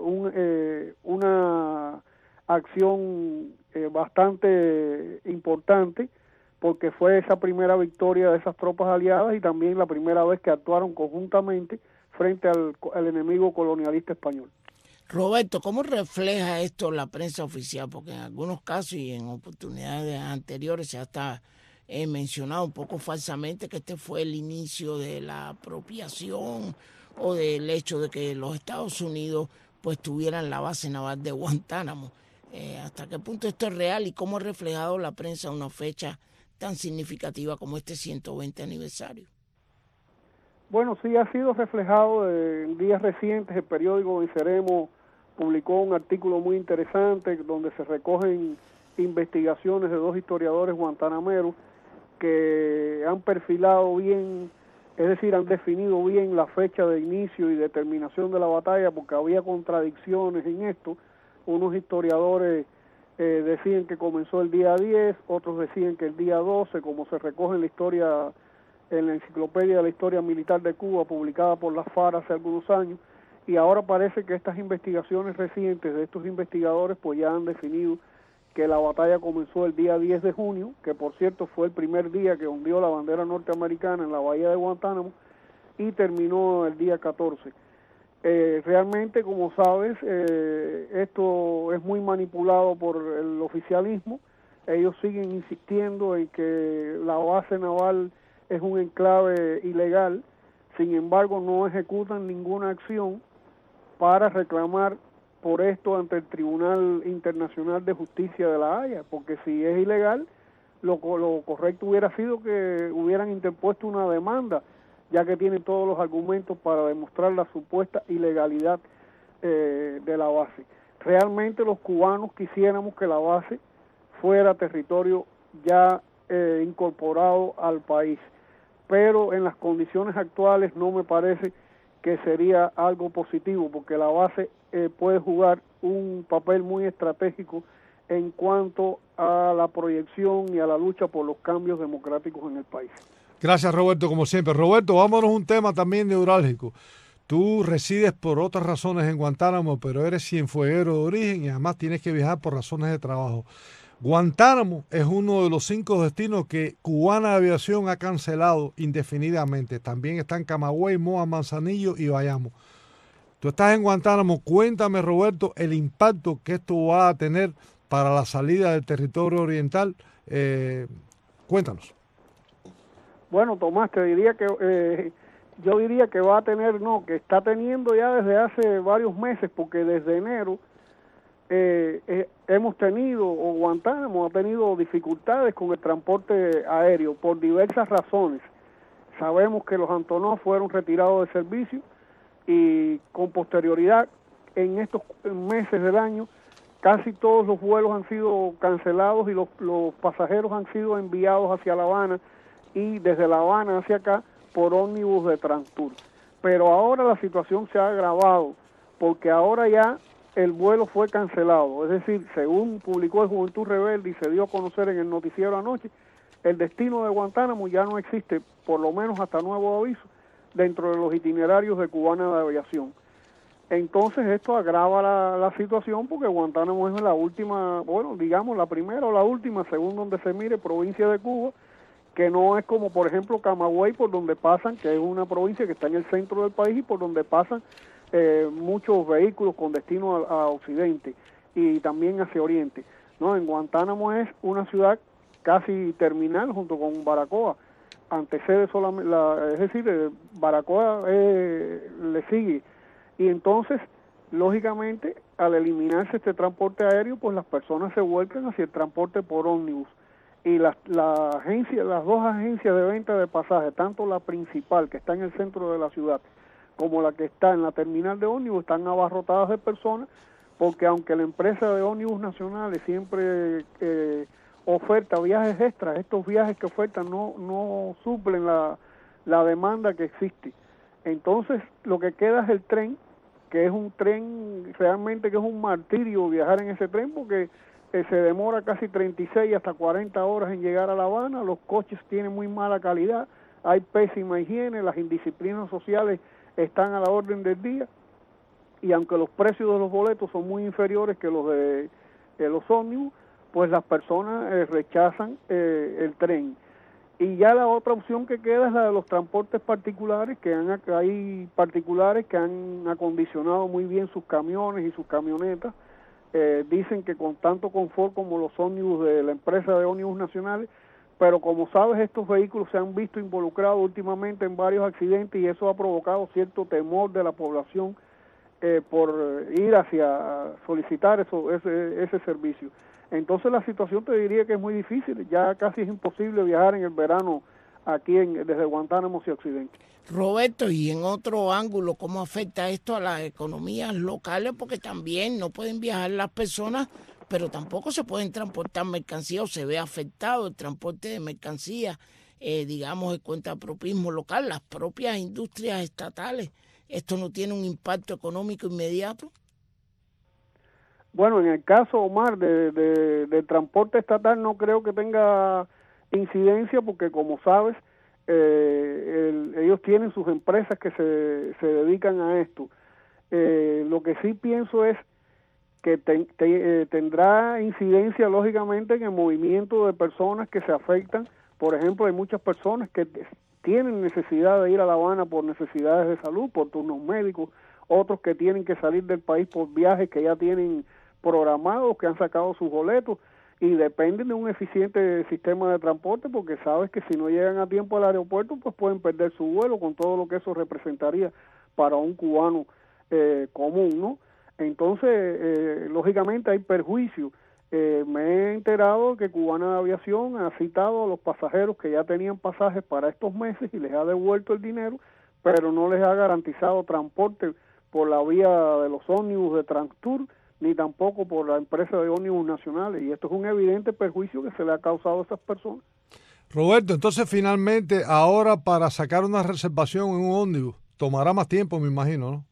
una acción bastante importante porque fue esa primera victoria de esas tropas aliadas y también la primera vez que actuaron conjuntamente frente al enemigo colonialista español. Roberto, ¿cómo refleja esto la prensa oficial? Porque en algunos casos y en oportunidades anteriores se ha hasta mencionado un poco falsamente que este fue el inicio de la apropiación o del hecho de que los Estados Unidos pues tuvieran la base naval de Guantánamo. ¿Hasta qué punto esto es real y cómo ha reflejado la prensa una fecha tan significativa como este 120 aniversario? Bueno, sí ha sido reflejado en días recientes. El periódico Venceremos publicó un artículo muy interesante donde se recogen investigaciones de 2 historiadores guantanameros que han perfilado bien, es decir, han definido bien la fecha de inicio y de terminación de la batalla, porque había contradicciones en esto. Unos historiadores decían que comenzó el día 10, otros decían que el día 12, como se recoge en la historia, en la enciclopedia de la historia militar de Cuba, publicada por la FARC hace algunos años, y ahora parece que estas investigaciones recientes de estos investigadores pues ya han definido que la batalla comenzó el día 10 de junio, que por cierto fue el primer día que ondeó la bandera norteamericana en la bahía de Guantánamo, y terminó el día 14. Realmente, como sabes, esto es muy manipulado por el oficialismo. Ellos siguen insistiendo en que la base naval es un enclave ilegal, sin embargo no ejecutan ninguna acción para reclamar por esto ante el Tribunal Internacional de Justicia de La Haya, porque si es ilegal, lo correcto hubiera sido que hubieran interpuesto una demanda, ya que tienen todos los argumentos para demostrar la supuesta ilegalidad de la base. Realmente los cubanos quisiéramos que la base fuera territorio ya incorporado al país, pero en las condiciones actuales no me parece que sería algo positivo, porque la base puede jugar un papel muy estratégico en cuanto a la proyección y a la lucha por los cambios democráticos en el país. Gracias, Roberto, como siempre. Roberto, vámonos a un tema también neurálgico. Tú resides por otras razones en Guantánamo, pero eres cienfueguero de origen y además tienes que viajar por razones de trabajo. Guantánamo es uno de los 5 destinos que Cubana Aviación ha cancelado indefinidamente. También están Camagüey, Moa, Manzanillo y Bayamo. Tú estás en Guantánamo. Cuéntame, Roberto, el impacto que esto va a tener para la salida del territorio oriental. Cuéntanos. Bueno, Tomás, te diría que yo diría que va a tener, no, que está teniendo ya desde hace varios meses, porque desde enero hemos tenido, o Guantánamo ha tenido dificultades con el transporte aéreo por diversas razones. Sabemos que los Antonov fueron retirados de servicio y con posterioridad en estos meses del año casi todos los vuelos han sido cancelados y los pasajeros han sido enviados hacia La Habana y desde La Habana hacia acá por ómnibus de Transtur. Pero ahora la situación se ha agravado porque ahora ya el vuelo fue cancelado, es decir, según publicó el Juventud Rebelde y se dio a conocer en el noticiero anoche, el destino de Guantánamo ya no existe, por lo menos hasta nuevo aviso, dentro de los itinerarios de Cubana de Aviación. Entonces esto agrava la situación porque Guantánamo es la última, bueno, digamos la primera o la última, según donde se mire, provincia de Cuba, que no es como por ejemplo Camagüey, por donde pasan, que es una provincia que está en el centro del país y por donde pasan muchos vehículos con destino a Occidente y también hacia Oriente. No, en Guantánamo es una ciudad casi terminal junto con Baracoa, antecede solamente, es decir, Baracoa le sigue, y entonces lógicamente al eliminarse este transporte aéreo, pues las personas se vuelcan hacia el transporte por ómnibus, y las dos agencias de venta de pasajes, tanto la principal que está en el centro de la ciudad como la que está en la terminal de ómnibus, están abarrotadas de personas, porque aunque la empresa de ómnibus nacionales siempre oferta viajes extras, estos viajes que ofertan no suplen la demanda que existe. Entonces lo que queda es el tren, que es un tren realmente que es un martirio viajar en ese tren, porque se demora casi 36 hasta 40 horas en llegar a La Habana, los coches tienen muy mala calidad, hay pésima higiene, las indisciplinas sociales están a la orden del día, y aunque los precios de los boletos son muy inferiores que los de los ómnibus, pues las personas rechazan el tren. Y ya la otra opción que queda es la de los transportes particulares, hay particulares que han acondicionado muy bien sus camiones y sus camionetas. Dicen que con tanto confort como los ómnibus de la empresa de ómnibus nacionales, pero como sabes, estos vehículos se han visto involucrados últimamente en varios accidentes y eso ha provocado cierto temor de la población por ir hacia solicitar ese servicio. Entonces la situación te diría que es muy difícil, ya casi es imposible viajar en el verano aquí desde Guantánamo hacia Occidente. Roberto, y en otro ángulo, ¿cómo afecta esto a las economías locales? Porque también no pueden viajar las personas, pero tampoco se pueden transportar mercancías o se ve afectado el transporte de mercancías, digamos, el cuentapropismo local, las propias industrias estatales. ¿Esto no tiene un impacto económico inmediato? Bueno, en el caso, Omar, del transporte estatal no creo que tenga incidencia porque, como sabes, ellos tienen sus empresas que se dedican a esto. Lo que sí pienso es que tendrá incidencia, lógicamente, en el movimiento de personas que se afectan. Por ejemplo, hay muchas personas que tienen necesidad de ir a La Habana por necesidades de salud, por turnos médicos, otros que tienen que salir del país por viajes que ya tienen programados, que han sacado sus boletos y dependen de un eficiente sistema de transporte porque sabes que si no llegan a tiempo al aeropuerto pues pueden perder su vuelo con todo lo que eso representaría para un cubano común, ¿no? Entonces, lógicamente hay perjuicio. Me he enterado que Cubana de Aviación ha citado a los pasajeros que ya tenían pasajes para estos meses y les ha devuelto el dinero, pero no les ha garantizado transporte por la vía de los ómnibus de Transtour ni tampoco por la empresa de ómnibus nacionales, y esto es un evidente perjuicio que se le ha causado a esas personas. Roberto, entonces finalmente ahora para sacar una reservación en un ómnibus tomará más tiempo, me imagino, ¿no?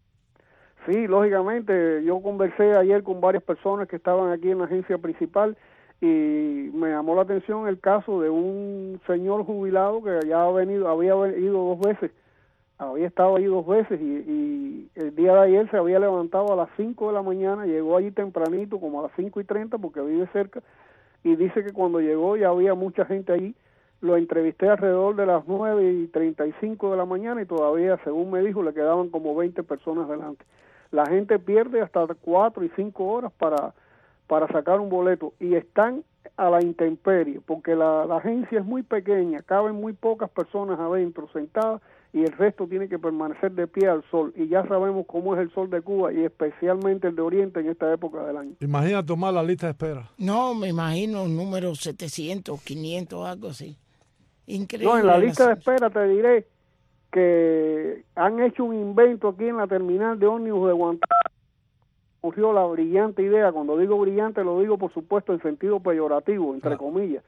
Sí, lógicamente, yo conversé ayer con varias personas que estaban aquí en la agencia principal y me llamó la atención el caso de un señor jubilado que ya había ido 2 veces. Había estado allí 2 veces y el día de ayer se había levantado a las 5 de la mañana, llegó allí tempranito, como a las 5:30, porque vive cerca, y dice que cuando llegó ya había mucha gente allí. Lo entrevisté alrededor de las 9:35 de la mañana y todavía, según me dijo, le quedaban como 20 personas delante. La gente pierde hasta 4 y 5 horas para sacar un boleto y están a la intemperie, porque la agencia es muy pequeña, caben muy pocas personas adentro sentadas y el resto tiene que permanecer de pie al sol, y ya sabemos cómo es el sol de Cuba y especialmente el de Oriente en esta época del año. Imagina tomar la lista de espera. No, me imagino un número 700, 500, algo así. Increíble. No, en la lista de espera te diré que han hecho un invento aquí en la terminal de ómnibus de Guantánamo. Ocurrió la brillante idea, cuando digo brillante lo digo por supuesto en sentido peyorativo, entre comillas,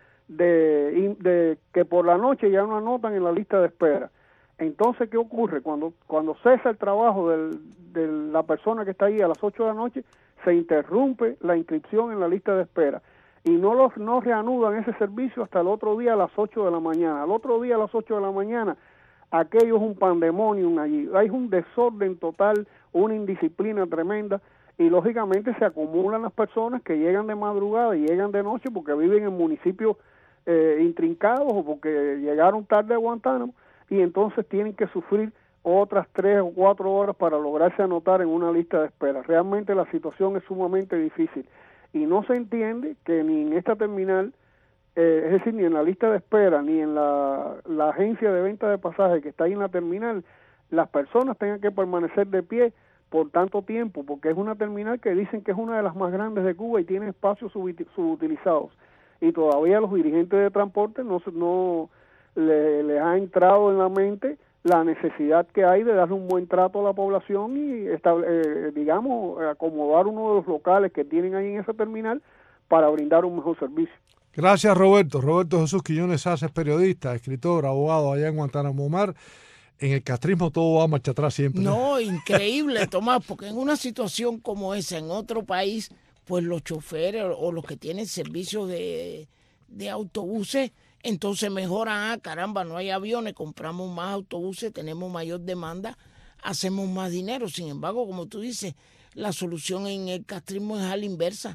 de que por la noche ya no anotan en la lista de espera. Entonces, ¿qué ocurre? Cuando cesa el trabajo de la persona que está ahí a las 8 de la noche, se interrumpe la inscripción en la lista de espera y no reanudan ese servicio hasta el otro día a las 8 de la mañana. Al otro día a las 8 de la mañana, aquello es un pandemonium allí. Hay un desorden total, una indisciplina tremenda y lógicamente se acumulan las personas que llegan de madrugada y llegan de noche porque viven en municipios intrincados o porque llegaron tarde a Guantánamo, y entonces tienen que sufrir otras 3 o 4 horas para lograrse anotar en una lista de espera. Realmente la situación es sumamente difícil y no se entiende que ni en esta terminal, es decir, ni en la lista de espera, ni en la agencia de venta de pasajes que está ahí en la terminal, las personas tengan que permanecer de pie por tanto tiempo, porque es una terminal que dicen que es una de las más grandes de Cuba y tiene espacios subutilizados. Y todavía los dirigentes de transporte no les ha entrado en la mente la necesidad que hay de darle un buen trato a la población y acomodar uno de los locales que tienen ahí en esa terminal para brindar un mejor servicio. Gracias, Roberto. Roberto Jesús Quiñones Sá es periodista, escritor, abogado allá en Guantánamo Mar. En el castrismo todo va a marcha atrás siempre. No, increíble, Tomás, porque en una situación como esa, en otro país, pues los choferes o los que tienen servicios de autobuses, entonces mejoran, caramba, no hay aviones, compramos más autobuses, tenemos mayor demanda, hacemos más dinero. Sin embargo, como tú dices, la solución en el castrismo es a la inversa.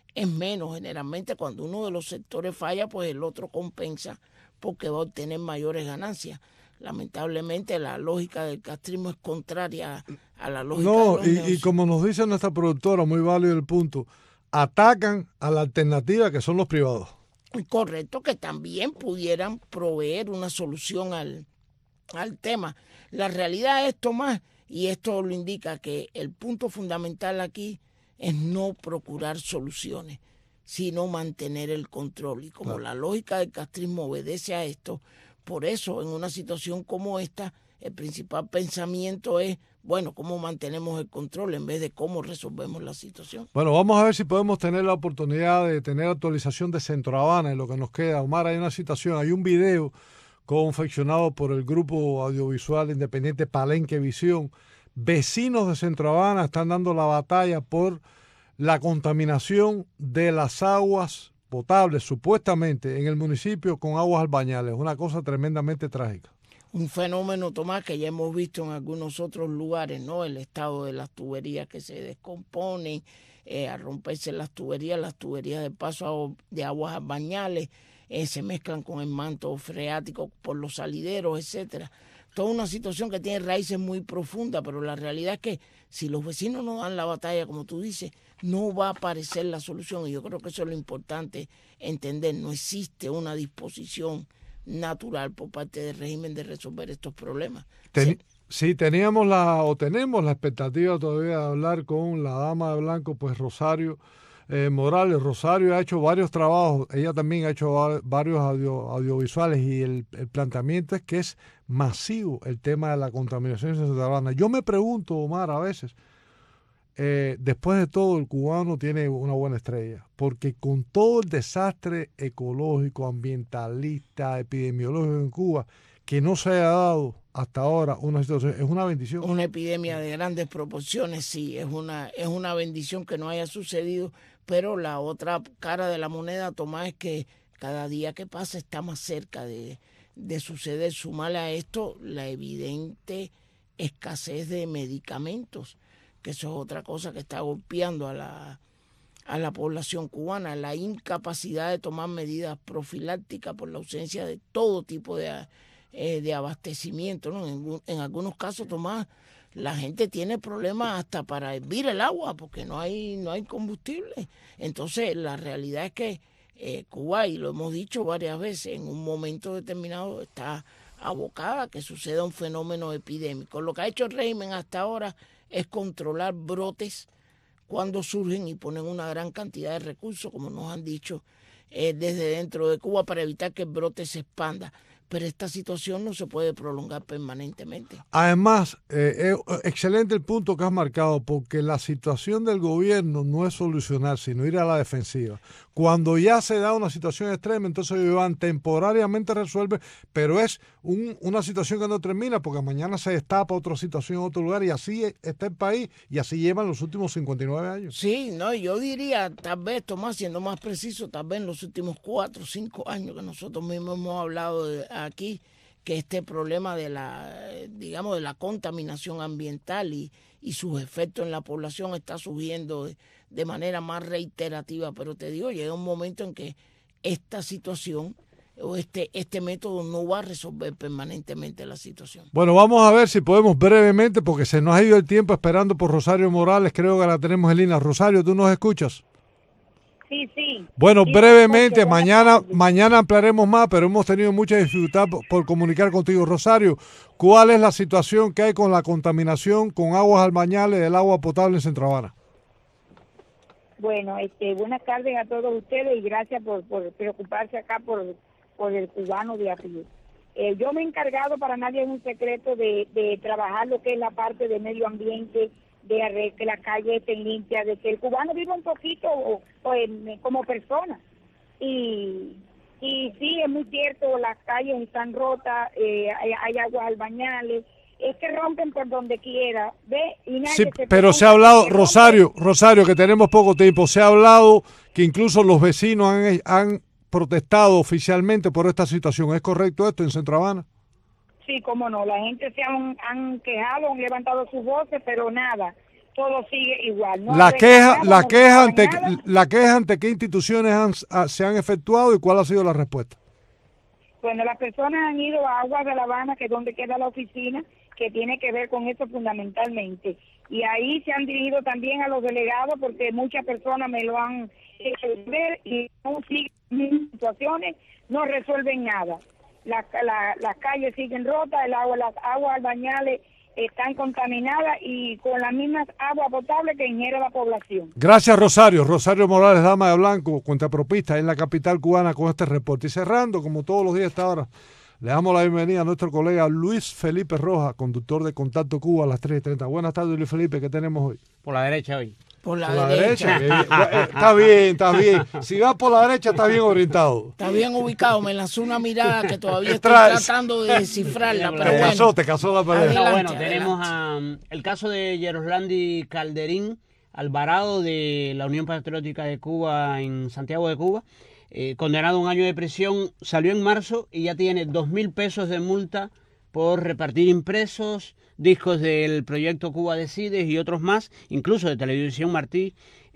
es menos. Generalmente cuando uno de los sectores falla, pues el otro compensa porque va a obtener mayores ganancias. Lamentablemente la lógica del castrismo es contraria a la lógica No, de los y como nos dice nuestra productora, muy válido el punto, atacan a la alternativa que son los privados. Correcto, que también pudieran proveer una solución al tema. La realidad es, Tomás, y esto lo indica, que el punto fundamental aquí es no procurar soluciones, sino mantener el control. Y como la lógica del castrismo obedece a esto, por eso en una situación como esta, el principal pensamiento es, bueno, cómo mantenemos el control en vez de cómo resolvemos la situación. Bueno, vamos a ver si podemos tener la oportunidad de tener actualización de Centro Habana en lo que nos queda. Omar, hay una situación, hay un video confeccionado por el grupo audiovisual independiente Palenque Visión. Vecinos de Centro Habana están dando la batalla por la contaminación de las aguas potables, supuestamente, en el municipio con aguas albañales. Una cosa tremendamente trágica. Un fenómeno, Tomás, que ya hemos visto en algunos otros lugares, ¿no? El estado de las tuberías que se descomponen, a romperse las tuberías de paso de aguas albañales, se mezclan con el manto freático por los salideros, etcétera. Toda una situación que tiene raíces muy profundas, pero la realidad es que si los vecinos no dan la batalla, como tú dices, no va a aparecer la solución. Y yo creo que eso es lo importante entender. No existe una disposición natural por parte del régimen de resolver estos problemas. Sí, tenemos tenemos la expectativa todavía de hablar con la dama de blanco, pues Rosario Morales. Rosario ha hecho varios trabajos, ella también ha hecho varios audiovisuales, y el planteamiento es que es masivo el tema de la contaminación ciudadana. Yo me pregunto, Omar, a veces, después de todo, el cubano tiene una buena estrella, porque con todo el desastre ecológico, ambientalista, epidemiológico en Cuba, que no se haya dado hasta ahora una situación, es una bendición. Una epidemia de grandes proporciones, sí, es una bendición que no haya sucedido, pero la otra cara de la moneda, Tomás, es que cada día que pasa está más cerca de suceder. Sumarle a esto la evidente escasez de medicamentos, que eso es otra cosa que está golpeando a la población cubana, la incapacidad de tomar medidas profilácticas por la ausencia de todo tipo de abastecimiento, ¿no? En algunos casos, Tomás, la gente tiene problemas hasta para hervir el agua porque no hay combustible. Entonces, la realidad es que Cuba, y lo hemos dicho varias veces, en un momento determinado está abocada a que suceda un fenómeno epidémico. Lo que ha hecho el régimen hasta ahora es controlar brotes cuando surgen y ponen una gran cantidad de recursos, como nos han dicho, desde dentro de Cuba para evitar que el brote se expanda. Pero esta situación no se puede prolongar permanentemente. Además, excelente el punto que has marcado, porque la situación del gobierno no es solucionar, sino ir a la defensiva. Cuando ya se da una situación extrema, entonces ellos van temporariamente a resolver, pero es una situación que no termina, porque mañana se destapa otra situación en otro lugar, y así está el país, y así llevan los últimos 59 años. Sí, no, yo diría, tal vez, Tomás, siendo más preciso, tal vez en los últimos 4 o 5 años que nosotros mismos hemos hablado aquí, que este problema de la contaminación ambiental y sus efectos en la población está surgiendo de manera más reiterativa. Pero te digo, llega un momento en que esta situación o este método no va a resolver permanentemente la situación. Bueno, vamos a ver si podemos brevemente, porque se nos ha ido el tiempo esperando por Rosario Morales. Creo que la tenemos en línea. Rosario, ¿tú nos escuchas? Sí. Bueno, brevemente, mañana ampliaremos más, pero hemos tenido mucha dificultad por comunicar contigo. Rosario, ¿cuál es la situación que hay con la contaminación con aguas albañales del agua potable en Centro Habana? Bueno, buenas tardes a todos ustedes y gracias por preocuparse acá por el cubano de aquí. Yo me he encargado, para nadie es un secreto, de trabajar lo que es la parte de medio ambiente, de que las calles estén limpias, de que el cubano viva un poquito como persona. Y sí, es muy cierto, las calles están rotas, hay aguas albañales, es que rompen por donde quiera, ¿ve? Y nadie sí, pero se ha hablado, Rosario, que tenemos poco tiempo, se ha hablado que incluso los vecinos han protestado oficialmente por esta situación. ¿Es correcto esto en Centro Habana? Sí, cómo no, la gente se han quejado, han levantado sus voces, pero nada. todo sigue igual. No La queja ante qué instituciones se han efectuado y cuál ha sido la respuesta. Bueno, las personas han ido a Aguas de La Habana, que es donde queda la oficina, que tiene que ver con eso fundamentalmente. Y ahí se han dirigido también a los delegados, porque muchas personas me lo han hecho ver y no siguen situaciones, no resuelven nada. Las calles siguen rotas, las aguas albañales están contaminadas y con las mismas aguas potables que ingiere la población. Gracias, Rosario. Rosario Morales, dama de blanco, cuentapropista en la capital cubana con este reporte. Y cerrando, como todos los días a esta hora, le damos la bienvenida a nuestro colega Luis Felipe Rojas, conductor de Contacto Cuba a las 3:30. Buenas tardes, Luis Felipe, ¿qué tenemos hoy? Por la derecha hoy. Por la derecha. Está bien. Si va por la derecha, está bien orientado. Está bien ubicado. Me lanzó una mirada que todavía estoy tratando de descifrarla. Pero te casó la pelea. Bueno, tenemos el caso de Yeroslandi Calderín Alvarado de la Unión Patriótica de Cuba en Santiago de Cuba. Condenado a 1 año de prisión, salió en marzo y ya tiene 2.000 pesos de multa por repartir impresos, discos del proyecto Cuba Decide y otros más, incluso de Televisión Martí,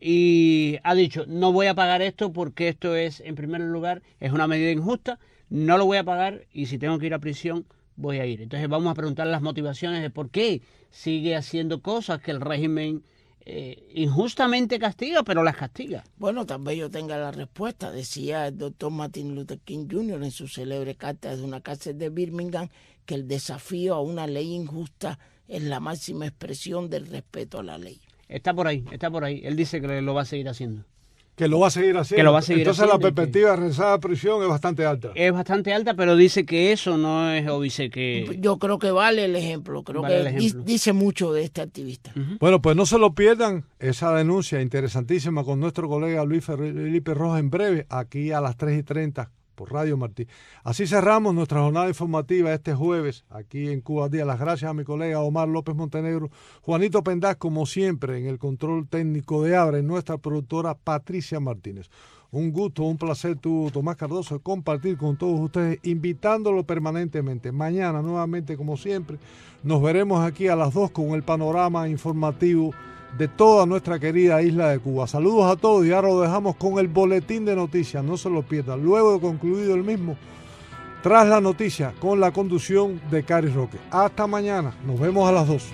y ha dicho, no voy a pagar esto porque esto es, en primer lugar, es una medida injusta, no lo voy a pagar y si tengo que ir a prisión, voy a ir. Entonces vamos a preguntar las motivaciones de por qué sigue haciendo cosas que el régimen injustamente castiga, pero las castiga. Bueno, tal vez yo tenga la respuesta. Decía el doctor Martin Luther King Jr. en su célebre carta desde una cárcel de Birmingham que el desafío a una ley injusta es la máxima expresión del respeto a la ley. Está por ahí. Él dice que lo va a seguir haciendo. Que lo va a seguir haciendo. Entonces la perspectiva de regresar a prisión es bastante alta. Es bastante alta, pero dice que eso no es, o dice que... Yo creo que vale el ejemplo, dice mucho de este activista. Bueno, pues no se lo pierdan, esa denuncia interesantísima con nuestro colega Luis Felipe Rojas en breve, aquí a las 3:30 por Radio Martí. Así cerramos nuestra jornada informativa este jueves, aquí en Cuba Día. Las gracias a mi colega Omar López Montenegro, Juanito Pendaz, como siempre, en el control técnico de Abra, y nuestra productora Patricia Martínez. Un gusto, un placer, Tomás Cardoso, compartir con todos ustedes, invitándolo permanentemente. Mañana, nuevamente, como siempre, nos veremos aquí a las 2 con el panorama informativo de toda nuestra querida isla de Cuba. Saludos a todos y ahora lo dejamos con el boletín de noticias, no se lo pierdan. Luego de concluido el mismo, tras la noticia, con la conducción de Cari Roque. Hasta mañana, nos vemos a las 2.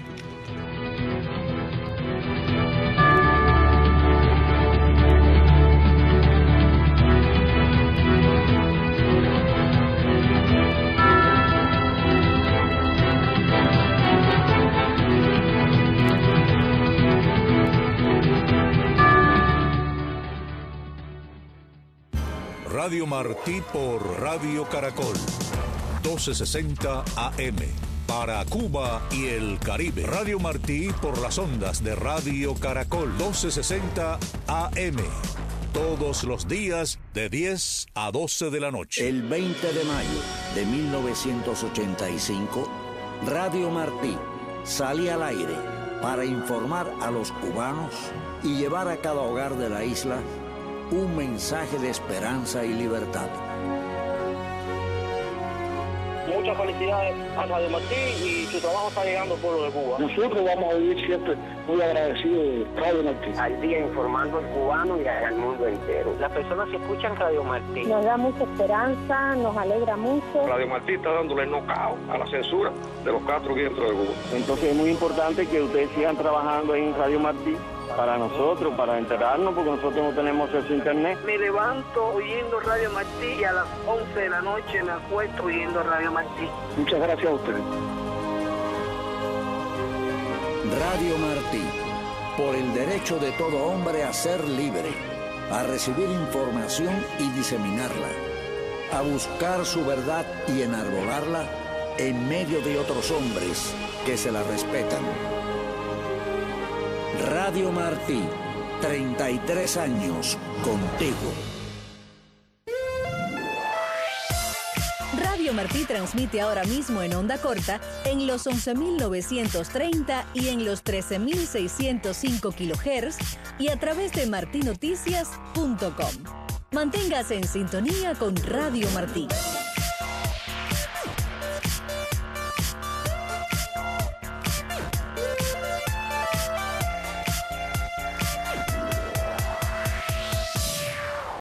Radio Martí por Radio Caracol, 1260 AM, para Cuba y el Caribe. Radio Martí por las ondas de Radio Caracol, 1260 AM, todos los días de 10 a 12 de la noche. El 20 de mayo de 1985, Radio Martí salía al aire para informar a los cubanos y llevar a cada hogar de la isla un mensaje de esperanza y libertad. Muchas felicidades a Radio Martí y su trabajo está llegando al pueblo de Cuba. Nosotros vamos a vivir siempre muy agradecidos de Radio Martí. Al día informando al cubano y al mundo entero. Las personas que escuchan Radio Martí nos da mucha esperanza, nos alegra mucho. Radio Martí está dándole knockout a la censura de los Castro aquí dentro de Cuba. Entonces es muy importante que ustedes sigan trabajando en Radio Martí para nosotros, para enterarnos, porque nosotros no tenemos acceso a internet. Me levanto oyendo Radio Martí y a las 11 de la noche me acuesto oyendo Radio Martí. Muchas gracias a ustedes. Radio Martí, por el derecho de todo hombre a ser libre, a recibir información y diseminarla, a buscar su verdad y enarbolarla en medio de otros hombres que se la respetan. Radio Martí, 33 años contigo. Radio Martí transmite ahora mismo en onda corta en los 11.930 y en los 13.605 kHz y a través de martinoticias.com. Manténgase en sintonía con Radio Martí.